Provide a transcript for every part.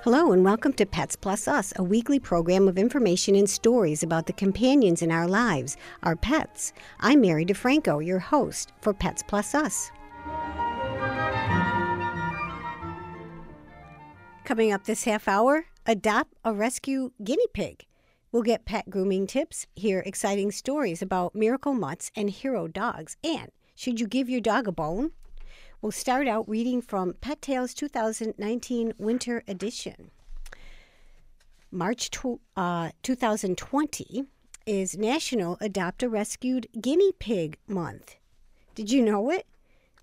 Hello and welcome to Pets Plus Us, a weekly program of information and stories about the companions in our lives, our pets. I'm Mary DeFranco, your host for Pets Plus Us. Coming up this half hour, adopt a rescue guinea pig. We'll get pet grooming tips, hear exciting stories about miracle mutts and hero dogs, and should you give your dog a bone? We'll start out reading from Pet Tales 2019 Winter Edition. March 2020 is National Adopt a Rescued Guinea Pig Month. Did you know it?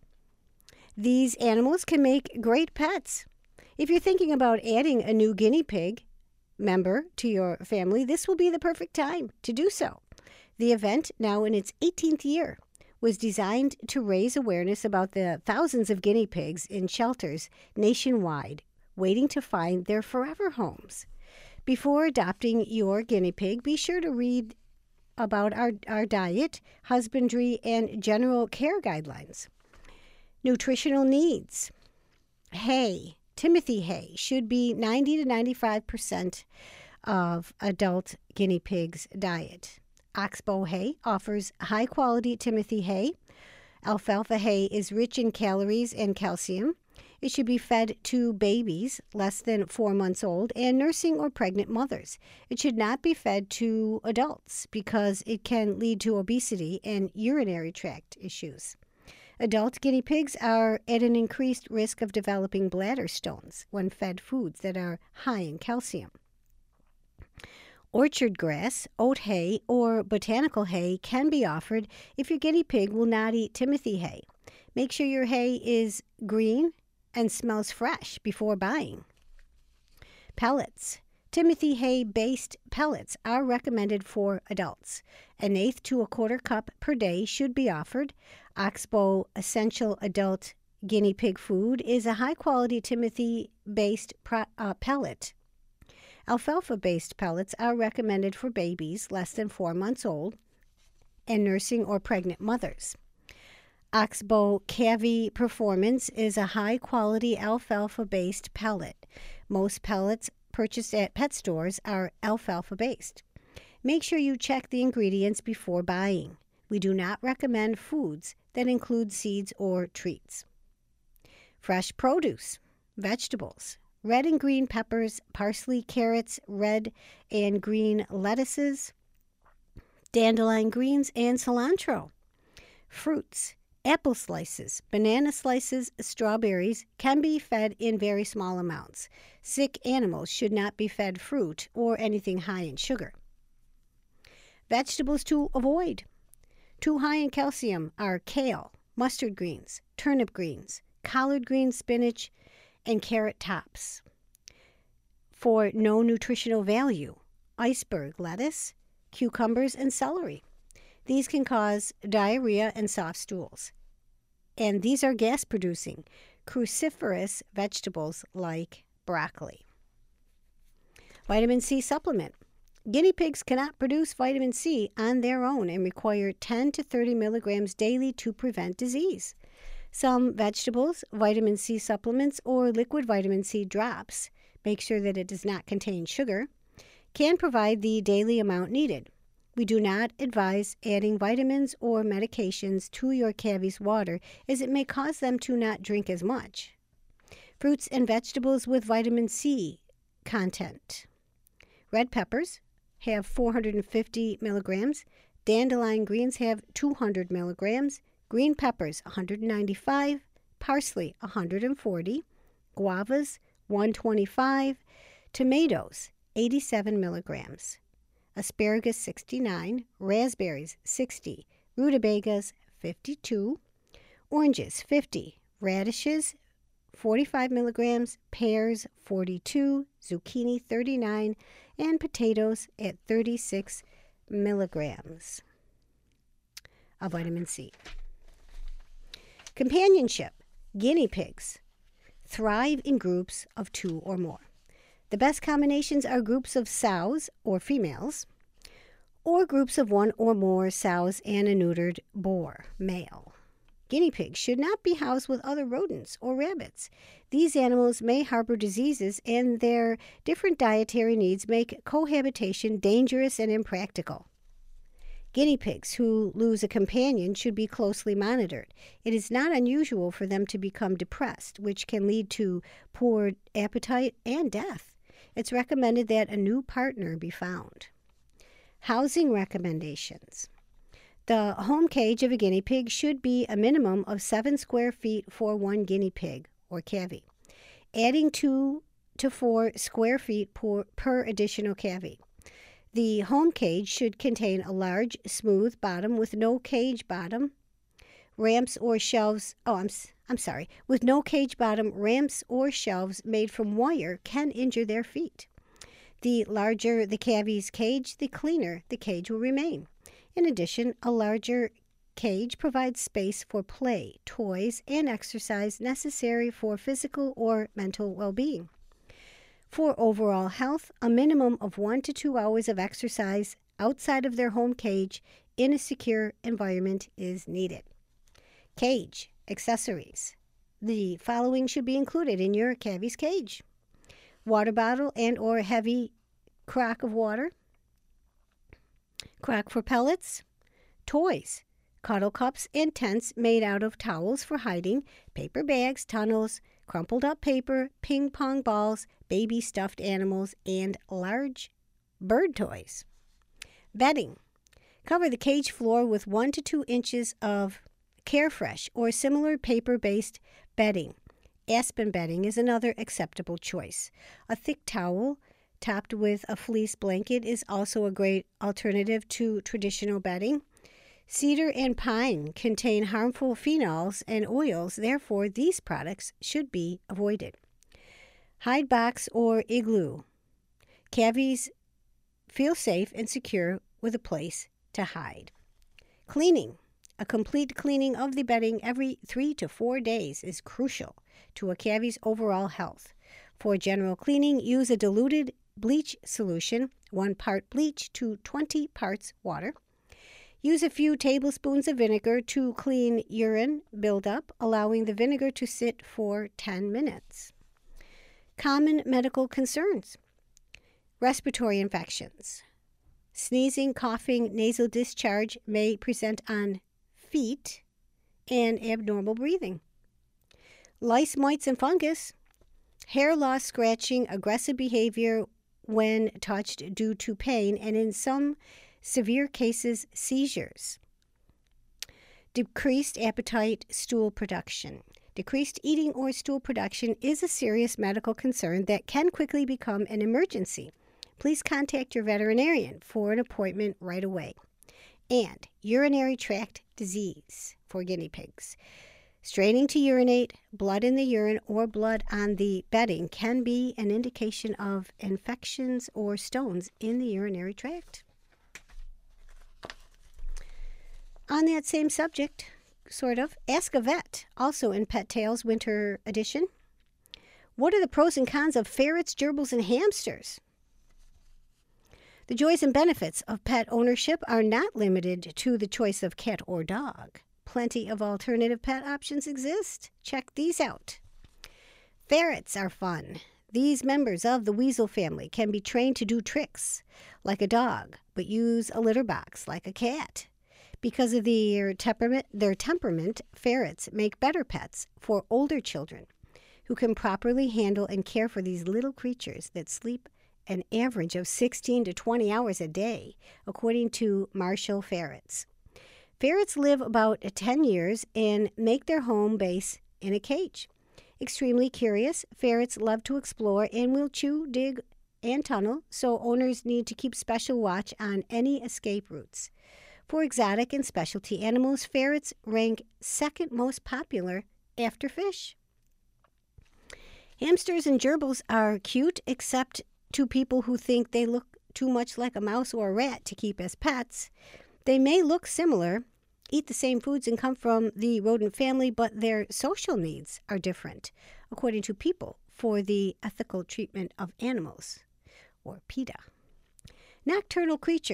These animals can make great pets. If you're thinking about adding a new guinea pig member to your family, this will be the perfect time to do so. The event, now in its 18th year, was designed to raise awareness about the thousands of guinea pigs in shelters nationwide waiting to find their forever homes. Before adopting your guinea pig, be sure to read about our diet, husbandry, and general care guidelines. Nutritional needs. Hay, Timothy hay, should be 90 to 95% of adult guinea pigs' diet. Oxbow hay offers high-quality Timothy hay. Alfalfa hay is rich in calories and calcium. It should be fed to babies less than 4 months old and nursing or pregnant mothers. It should not be fed to adults because it can lead to obesity and urinary tract issues. Adult guinea pigs are at an increased risk of developing bladder stones when fed foods that are high in calcium. Orchard grass, oat hay, or botanical hay can be offered if your guinea pig will not eat Timothy hay. Make sure your hay is green and smells fresh before buying. Pellets. Timothy hay-based pellets are recommended for adults. 1/8 to 1/4 cup per day should be offered. Oxbow Essential Adult Guinea Pig Food is a high-quality Timothy-based pellet. Alfalfa-based pellets are recommended for babies less than 4 months old and nursing or pregnant mothers. Oxbow Cavi Performance is a high-quality alfalfa-based pellet. Most pellets purchased at pet stores are alfalfa-based. Make sure you check the ingredients before buying. We do not recommend foods that include seeds or treats. Fresh produce, vegetables. Red and green peppers, parsley, carrots, red and green lettuces, dandelion greens, and cilantro. Fruits, apple slices, banana slices, strawberries can be fed in very small amounts. Sick animals should not be fed fruit or anything high in sugar. Vegetables to avoid. Too high in calcium are kale, mustard greens, turnip greens, collard greens, spinach, and carrot tops. For no nutritional value, iceberg lettuce, cucumbers, and celery. These can cause diarrhea and soft stools. And these are gas-producing, cruciferous vegetables like broccoli. Vitamin C supplement. Guinea pigs cannot produce vitamin C on their own and require 10 to 30 milligrams daily to prevent disease. Some vegetables, vitamin C supplements, or liquid vitamin C drops, make sure that it does not contain sugar, can provide the daily amount needed. We do not advise adding vitamins or medications to your cavi's water as it may cause them to not drink as much. Fruits and vegetables with vitamin C content. Red peppers have 450 milligrams. Dandelion greens have 200 milligrams. Green peppers, 195, parsley, 140, guavas, 125, tomatoes, 87 milligrams, asparagus, 69, raspberries, 60, rutabagas, 52, oranges, 50, radishes, 45 milligrams, pears, 42, zucchini, 39, and potatoes at 36 milligrams of vitamin C. Companionship. Guinea pigs thrive in groups of 2 or more. The best combinations are groups of sows or females or groups of 1 or more sows and a neutered boar, male. Guinea pigs should not be housed with other rodents or rabbits. These animals may harbor diseases, and their different dietary needs make cohabitation dangerous and impractical. Guinea pigs who lose a companion should be closely monitored. It is not unusual for them to become depressed, which can lead to poor appetite and death. It's recommended that a new partner be found. Housing recommendations. The home cage of a guinea pig should be a minimum of 7 square feet for one guinea pig, or cavy, adding 2 to 4 square feet per additional cavy. The home cage should contain a large, smooth bottom with no cage bottom, ramps or shelves. With no cage bottom, ramps or shelves made from wire can injure their feet. The larger the cavy's cage, the cleaner the cage will remain. In addition, a larger cage provides space for play, toys, and exercise necessary for physical or mental well-being. For overall health, a minimum of 1 to 2 hours of exercise outside of their home cage in a secure environment is needed. Cage accessories. The following should be included in your cavy's cage: water bottle and or heavy crock of water, crock for pellets, toys, cuddle cups and tents made out of towels for hiding, paper bags, tunnels, crumpled up paper, ping pong balls, baby stuffed animals, and large bird toys. Bedding. Cover the cage floor with 1 to 2 inches of Carefresh or similar paper-based bedding. Aspen bedding is another acceptable choice. A thick towel topped with a fleece blanket is also a great alternative to traditional bedding. Cedar and pine contain harmful phenols and oils, therefore these products should be avoided. Hide box or igloo. Cavies feel safe and secure with a place to hide. Cleaning. A complete cleaning of the bedding every 3 to 4 days is crucial to a cavy's overall health. For general cleaning, use a diluted bleach solution, 1 part bleach to 20 parts water. Use a few tablespoons of vinegar to clean urine buildup, allowing the vinegar to sit for 10 minutes. Common medical concerns. Respiratory infections. Sneezing, coughing, nasal discharge may present on feet, and abnormal breathing. Lice, mites, and fungus. Hair loss, scratching, aggressive behavior when touched due to pain, and in some severe cases, seizures. Decreased appetite, stool production. Decreased eating or stool production is a serious medical concern that can quickly become an emergency. Please contact your veterinarian for an appointment right away. And urinary tract disease for guinea pigs. Straining to urinate, blood in the urine, or blood on the bedding can be an indication of infections or stones in the urinary tract. On that same subject, sort of, ask a vet, also in Pet Tales Winter Edition. What are the pros and cons of ferrets, gerbils, and hamsters? The joys and benefits of pet ownership are not limited to the choice of cat or dog. Plenty of alternative pet options exist. Check these out. Ferrets are fun. These members of the weasel family can be trained to do tricks like a dog, but use a litter box like a cat. Because of their temperament, ferrets make better pets for older children who can properly handle and care for these little creatures that sleep an average of 16 to 20 hours a day, according to Marshall Ferrets. Ferrets live about 10 years and make their home base in a cage. Extremely curious, ferrets love to explore and will chew, dig, and tunnel, so owners need to keep special watch on any escape routes. For exotic and specialty animals, ferrets rank second most popular after fish. Hamsters and gerbils are cute, except to people who think they look too much like a mouse or a rat to keep as pets. They may look similar, eat the same foods, and come from the rodent family, but their social needs are different, according to People for the Ethical Treatment of Animals, or PETA. Nocturnal creatures.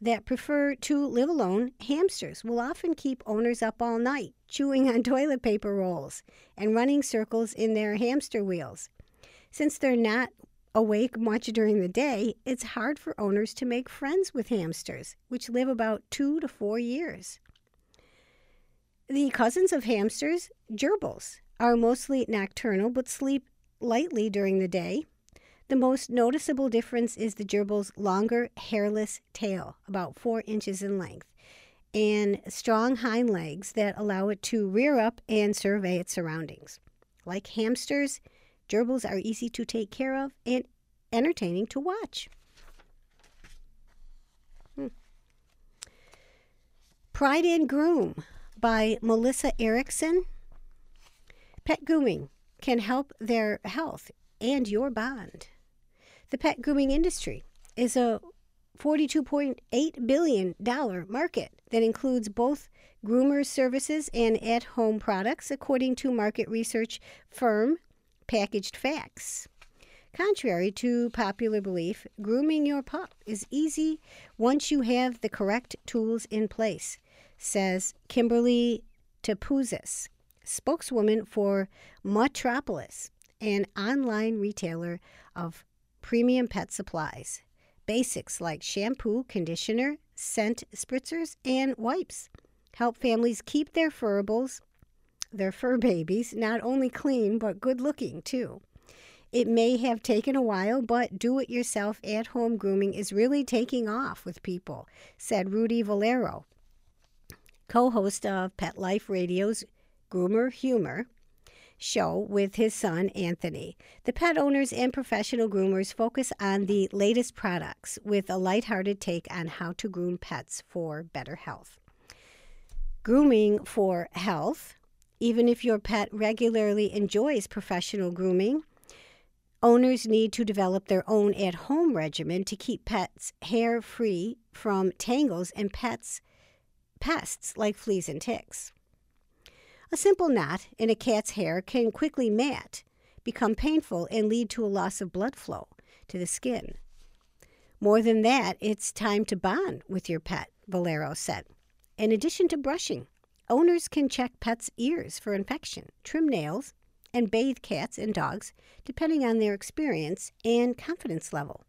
that prefer to live alone, hamsters will often keep owners up all night, chewing on toilet paper rolls and running circles in their hamster wheels. Since they're not awake much during the day, it's hard for owners to make friends with hamsters, which live about 2 to 4 years. The cousins of hamsters, gerbils, are mostly nocturnal but sleep lightly during the day. The most noticeable difference is the gerbil's longer, hairless tail, about 4 inches in length, and strong hind legs that allow it to rear up and survey its surroundings. Like hamsters, gerbils are easy to take care of and entertaining to watch. Pride and Groom by Melissa Erickson. Pet grooming can help their health and your bond. The pet grooming industry is a $42.8 billion market that includes both groomers services and at-home products, according to market research firm Packaged Facts. Contrary to popular belief, grooming your pup is easy once you have the correct tools in place, says Kimberly Tepuzis, spokeswoman for Metropolis, an online retailer of premium pet supplies. Basics like shampoo, conditioner, scent spritzers, and wipes help families keep their fur babies, not only clean but good looking too. It may have taken a while, but do-it-yourself at-home grooming is really taking off with people, said Rudy Valero, co-host of Pet Life Radio's Groomer Humor show with his son Anthony. The pet owners and professional groomers focus on the latest products with a lighthearted take on how to groom pets for better health. Grooming for health. Even if your pet regularly enjoys professional grooming, owners need to develop their own at-home regimen to keep pets' hair free from tangles and pests like fleas and ticks. A simple knot in a cat's hair can quickly mat, become painful, and lead to a loss of blood flow to the skin. More than that, it's time to bond with your pet, Valero said. In addition to brushing, owners can check pets' ears for infection, trim nails, and bathe cats and dogs, depending on their experience and confidence level.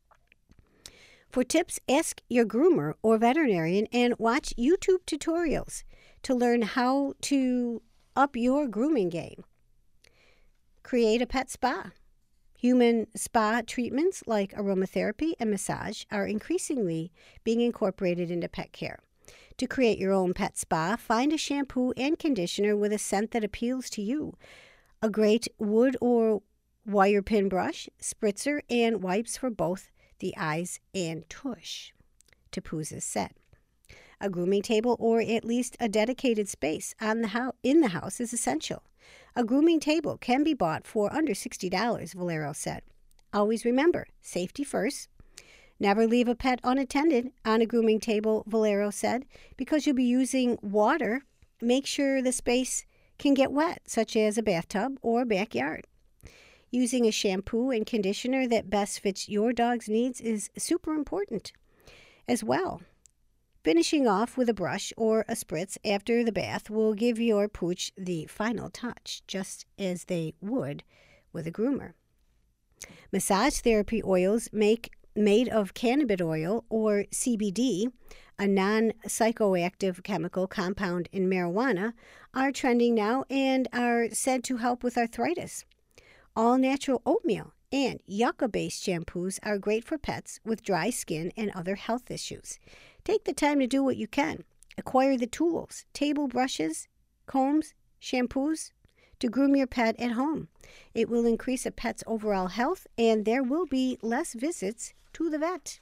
For tips, ask your groomer or veterinarian and watch YouTube tutorials to learn how to up your grooming game. Create a pet spa. Human spa treatments like aromatherapy and massage are increasingly being incorporated into pet care. To create your own pet spa, find a shampoo and conditioner with a scent that appeals to you. A great wood or wire pin brush, spritzer, and wipes for both the eyes and tush, Tepuzis said. A grooming table or at least a dedicated space in the house is essential. A grooming table can be bought for under $60, Valero said. Always remember, safety first. Never leave a pet unattended on a grooming table, Valero said. Because you'll be using water, make sure the space can get wet, such as a bathtub or backyard. Using a shampoo and conditioner that best fits your dog's needs is super important as well. Finishing off with a brush or a spritz after the bath will give your pooch the final touch, just as they would with a groomer. Massage therapy oils made of cannabis oil or CBD, a non-psychoactive chemical compound in marijuana, are trending now and are said to help with arthritis. All-natural oatmeal and yucca-based shampoos are great for pets with dry skin and other health issues. Take the time to do what you can. Acquire the tools, table brushes, combs, shampoos to groom your pet at home. It will increase a pet's overall health and there will be less visits to the vet.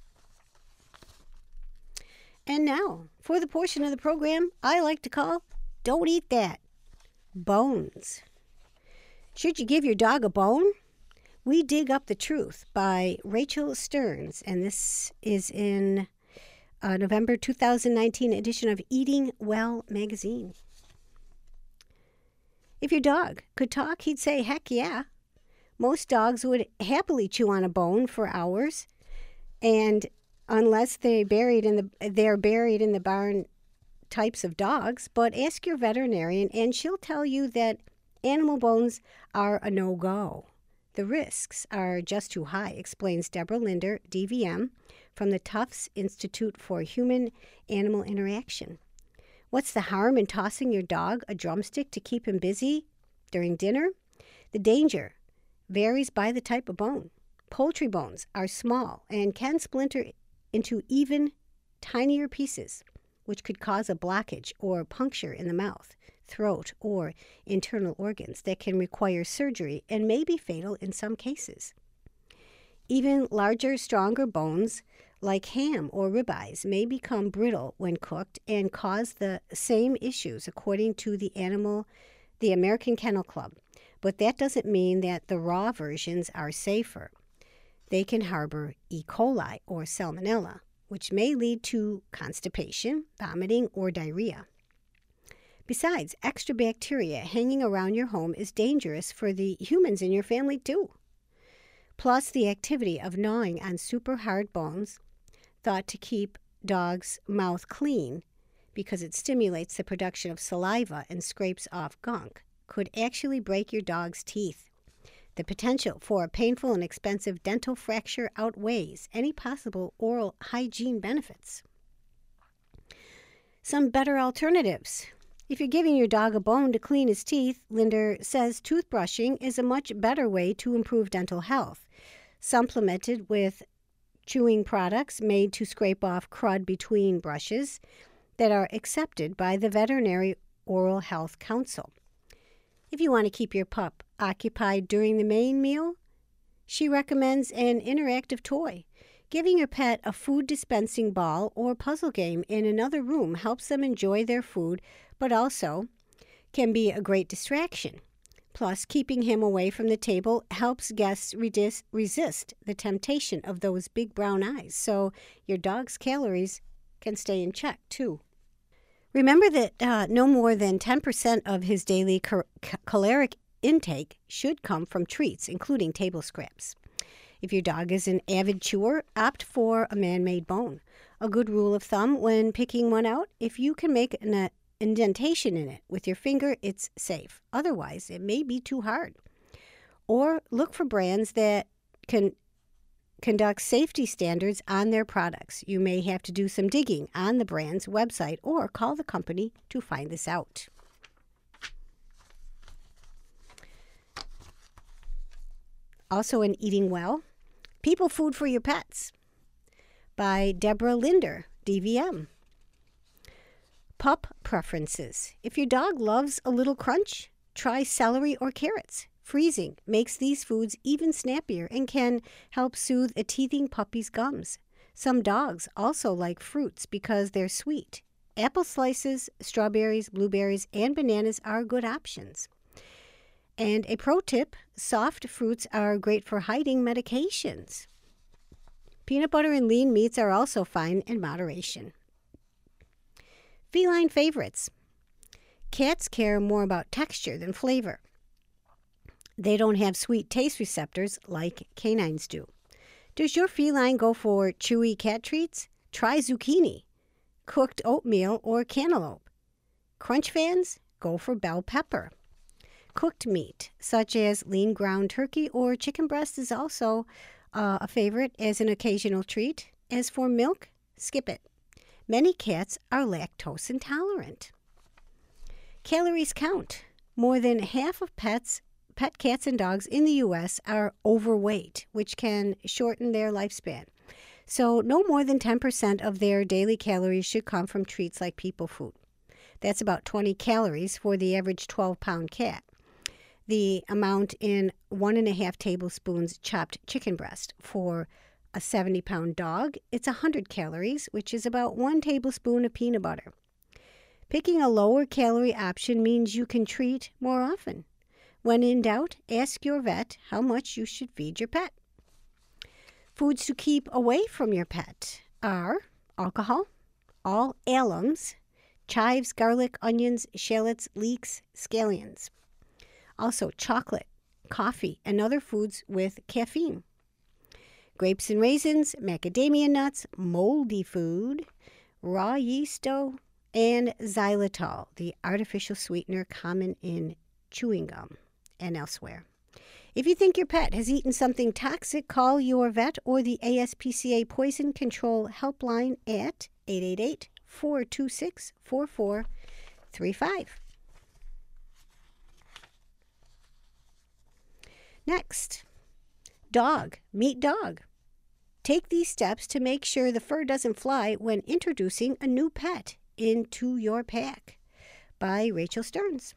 And now, for the portion of the program I like to call Don't Eat That, Bones. Should you give your dog a bone? We Dig Up the Truth by Rachel Stearns, and this is in November 2019 edition of Eating Well magazine. If your dog could talk, he'd say, heck yeah. Most dogs would happily chew on a bone for hours, and unless they're buried in the barn types of dogs. But ask your veterinarian, and she'll tell you that animal bones are a no-go. The risks are just too high, explains Deborah Linder, DVM, from the Tufts Institute for Human-Animal Interaction. What's the harm in tossing your dog a drumstick to keep him busy during dinner? The danger varies by the type of bone. Poultry bones are small and can splinter into even tinier pieces, which could cause a blockage or puncture in the mouth, throat, or internal organs that can require surgery and may be fatal in some cases. Even larger, stronger bones like ham or ribeyes may become brittle when cooked and cause the same issues, according to the American Kennel Club. But that doesn't mean that the raw versions are safer. They can harbor E. coli or salmonella, which may lead to constipation, vomiting, or diarrhea. Besides, extra bacteria hanging around your home is dangerous for the humans in your family too. Plus, the activity of gnawing on super hard bones, thought to keep dogs' mouth clean because it stimulates the production of saliva and scrapes off gunk, could actually break your dog's teeth. The potential for a painful and expensive dental fracture outweighs any possible oral hygiene benefits. Some better alternatives. If you're giving your dog a bone to clean his teeth, Linder says toothbrushing is a much better way to improve dental health, supplemented with chewing products made to scrape off crud between brushes that are accepted by the Veterinary Oral Health Council. If you want to keep your pup occupied during the main meal, she recommends an interactive toy. Giving your pet a food dispensing ball or puzzle game in another room helps them enjoy their food, but also can be a great distraction. Plus, keeping him away from the table helps guests resist the temptation of those big brown eyes, so your dog's calories can stay in check, too. Remember that no more than 10% of his daily caloric intake should come from treats, including table scraps. If your dog is an avid chewer, opt for a man-made bone. A good rule of thumb when picking one out, if you can make an indentation in it with your finger, it's safe. Otherwise, it may be too hard. Or look for brands that can conduct safety standards on their products. You may have to do some digging on the brand's website or call the company to find this out. Also in Eating Well, People Food for Your Pets by Deborah Linder, DVM. Pup preferences. If your dog loves a little crunch, try celery or carrots. Freezing makes these foods even snappier and can help soothe a teething puppy's gums. Some dogs also like fruits because they're sweet. Apple slices, strawberries, blueberries, and bananas are good options. And a pro tip, soft fruits are great for hiding medications. Peanut butter and lean meats are also fine in moderation. Feline favorites. Cats care more about texture than flavor. They don't have sweet taste receptors like canines do. Does your feline go for chewy cat treats? Try zucchini, cooked oatmeal, or cantaloupe. Crunch fans? Go for bell pepper. Cooked meat, such as lean ground turkey or chicken breast, is also a favorite as an occasional treat. As for milk, skip it. Many cats are lactose intolerant. Calories count. More than half of pet cats and dogs in the U.S. are overweight, which can shorten their lifespan. So no more than 10% of their daily calories should come from treats like people food. That's about 20 calories for the average 12-pound cat. The amount in 1.5 tablespoons chopped chicken breast. For a 70-pound dog, it's 100 calories, which is about 1 tablespoon of peanut butter. Picking a lower calorie option means you can treat more often. When in doubt, ask your vet how much you should feed your pet. Foods to keep away from your pet are alcohol, all alums, chives, garlic, onions, shallots, leeks, scallions. Also chocolate, coffee, and other foods with caffeine. grapes and raisins, macadamia nuts, moldy food, raw yeast dough, and xylitol, the artificial sweetener common in chewing gum and elsewhere. If you think your pet has eaten something toxic, call your vet or the ASPCA Poison Control Helpline at 888-426-4435. Next, dog. Meet dog. Take these steps to make sure the fur doesn't fly when introducing a new pet into your pack, by Rachel Stearns.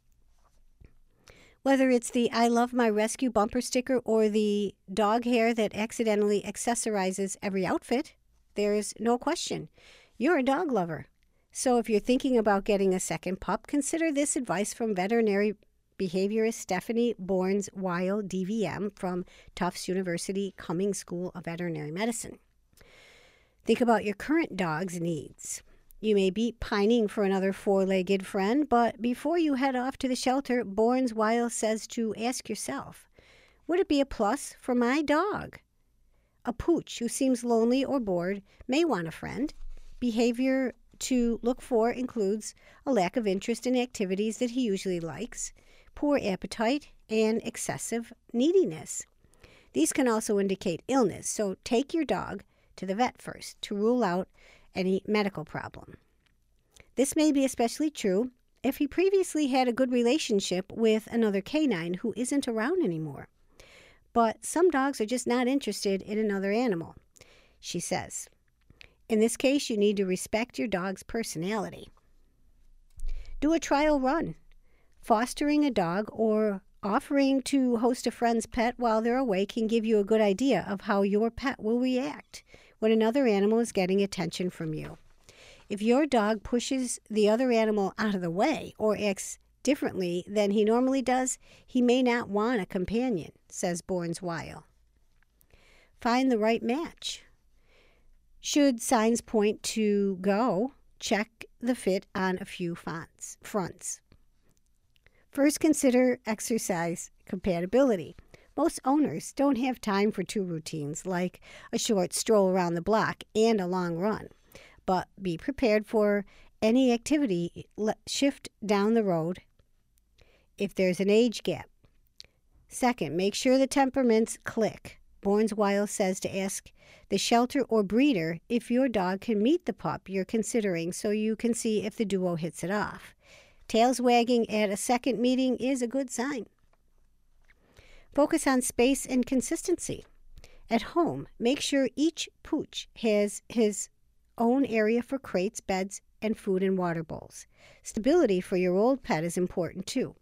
Whether it's the I Love My Rescue bumper sticker or the dog hair that accidentally accessorizes every outfit, there's no question you're a dog lover. So if you're thinking about getting a second pup, consider this advice from veterinary behaviorist Stephanie Borns-Weil, DVM, from Tufts University Cummings School of Veterinary Medicine. Think about your current dog's needs. You may be pining for another four-legged friend, but before you head off to the shelter, Borns-Weil says to ask yourself, would it be a plus for my dog? A pooch who seems lonely or bored may want a friend. Behavior to look for includes a lack of interest in activities that he usually likes, poor appetite, and excessive neediness. These can also indicate illness, so take your dog to the vet first to rule out any medical problem. This may be especially true if he previously had a good relationship with another canine who isn't around anymore. But some dogs are just not interested in another animal, she says. In this case, you need to respect your dog's personality. Do a trial run. Fostering a dog or offering to host a friend's pet while they're away can give you a good idea of how your pet will react when another animal is getting attention from you. If your dog pushes the other animal out of the way or acts differently than he normally does, he may not want a companion, says Borns-Weil. Find the right match. Should signs point to go, check the fit on a few fronts. First, consider exercise compatibility. Most owners don't have time for two routines, like a short stroll around the block and a long run. But be prepared for any activity shift down the road if there's an age gap. Second, make sure the temperaments click. Borns-Weil says to ask the shelter or breeder if your dog can meet the pup you're considering so you can see if the duo hits it off. Tails wagging at a second meeting is a good sign. Focus on space and consistency. At home, make sure each pooch has his own area for crates, beds, and food and water bowls. Stability for your old pet is important too.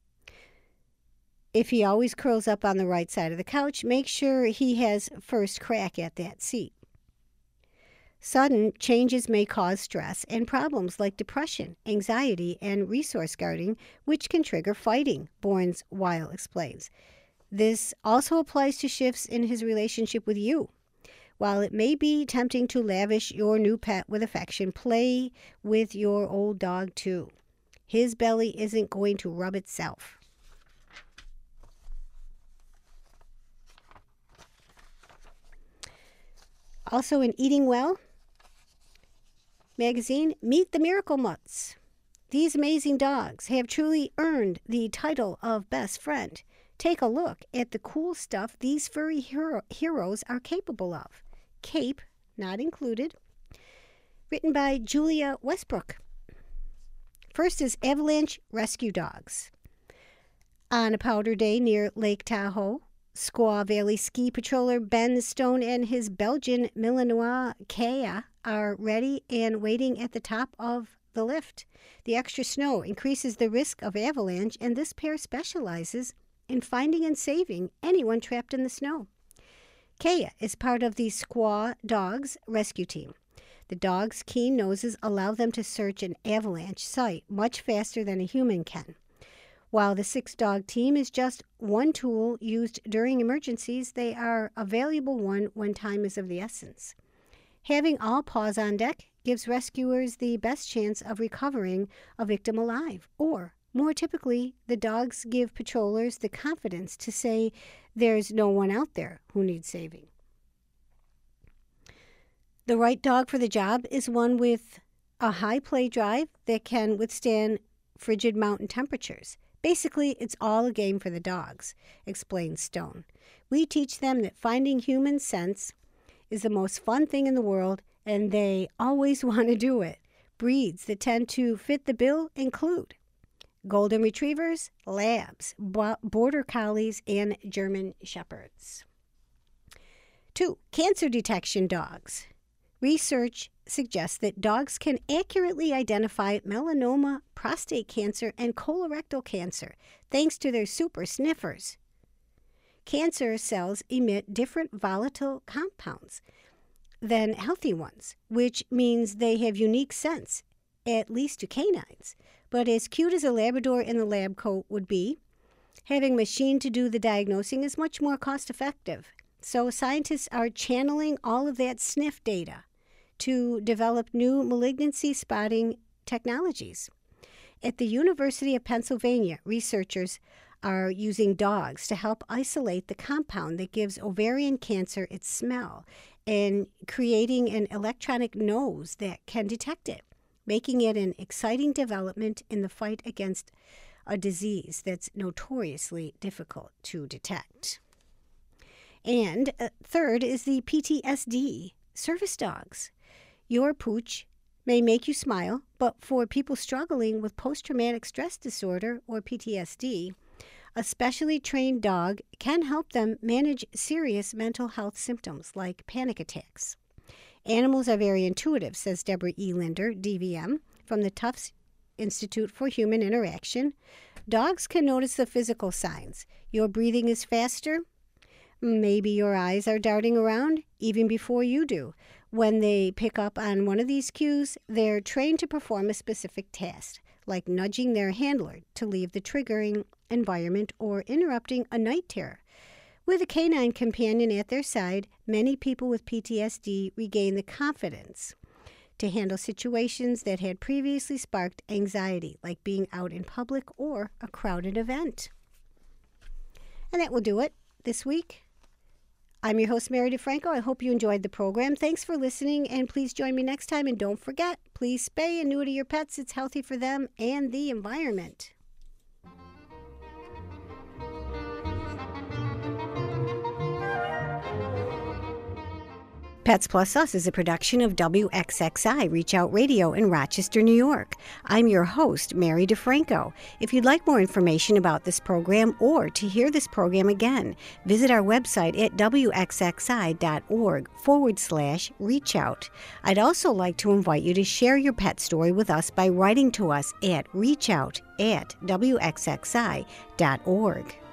If he always curls up on the right side of the couch, make sure he has first crack at that seat. Sudden changes may cause stress and problems like depression, anxiety, and resource guarding, which can trigger fighting, Borns-Weil explains. This also applies to shifts in his relationship with you. While it may be tempting to lavish your new pet with affection, play with your old dog too. His belly isn't going to rub itself. Also in Eating Well magazine, meet the Miracle Mutts. These amazing dogs have truly earned the title of best friend. Take a look at the cool stuff these furry heroes are capable of. Cape, not included. Written by Julia Westbrook. First is Avalanche Rescue Dogs. On a powder day near Lake Tahoe, Squaw Valley ski patroller Ben Stone and his Belgian Malinois Kea are ready and waiting at the top of the lift. The extra snow increases the risk of avalanche, and this pair specializes in finding and saving anyone trapped in the snow. Kea is part of the Squaw Dogs rescue team. The dogs' keen noses allow them to search an avalanche site much faster than a human can. While the 6-dog team is just one tool used during emergencies, they are a valuable one when time is of the essence. Having all paws on deck gives rescuers the best chance of recovering a victim alive, or more typically, the dogs give patrollers the confidence to say there's no one out there who needs saving. The right dog for the job is one with a high play drive that can withstand frigid mountain temperatures. Basically, it's all a game for the dogs, explains Stone. We teach them that finding human sense is the most fun thing in the world, and they always want to do it. Breeds that tend to fit the bill include Golden Retrievers, Labs, Border Collies, and German Shepherds. 2. Cancer detection dogs. Research suggests that dogs can accurately identify melanoma, prostate cancer, and colorectal cancer thanks to their super sniffers. Cancer cells emit different volatile compounds than healthy ones, which means they have unique scents, at least to canines. But as cute as a Labrador in the lab coat would be, having a machine to do the diagnosing is much more cost-effective. So scientists are channeling all of that sniff data to develop new malignancy spotting technologies. At the University of Pennsylvania, researchers are using dogs to help isolate the compound that gives ovarian cancer its smell and creating an electronic nose that can detect it, making it an exciting development in the fight against a disease that's notoriously difficult to detect. And third is the PTSD service dogs. Your pooch may make you smile, but for people struggling with post-traumatic stress disorder or PTSD, a specially trained dog can help them manage serious mental health symptoms like panic attacks. Animals are very intuitive, says Deborah E. Linder, DVM, from the Tufts Institute for Human Interaction. Dogs can notice the physical signs. Your breathing is faster. Maybe your eyes are darting around even before you do. When they pick up on one of these cues, they're trained to perform a specific task, like nudging their handler to leave the triggering environment or interrupting a night terror. With a canine companion at their side, many people with PTSD regain the confidence to handle situations that had previously sparked anxiety, like being out in public or a crowded event. And that will do it this week. I'm your host, Mary DeFranco. I hope you enjoyed the program. Thanks for listening, and please join me next time. And don't forget, please spay and neuter your pets. It's healthy for them and the environment. Pets Plus Us is a production of WXXI Reach Out Radio in Rochester, New York. I'm your host, Mary DeFranco. If you'd like more information about this program or to hear this program again, visit our website at wxxi.org/reachout. I'd also like to invite you to share your pet story with us by writing to us at reachout@wxxi.org.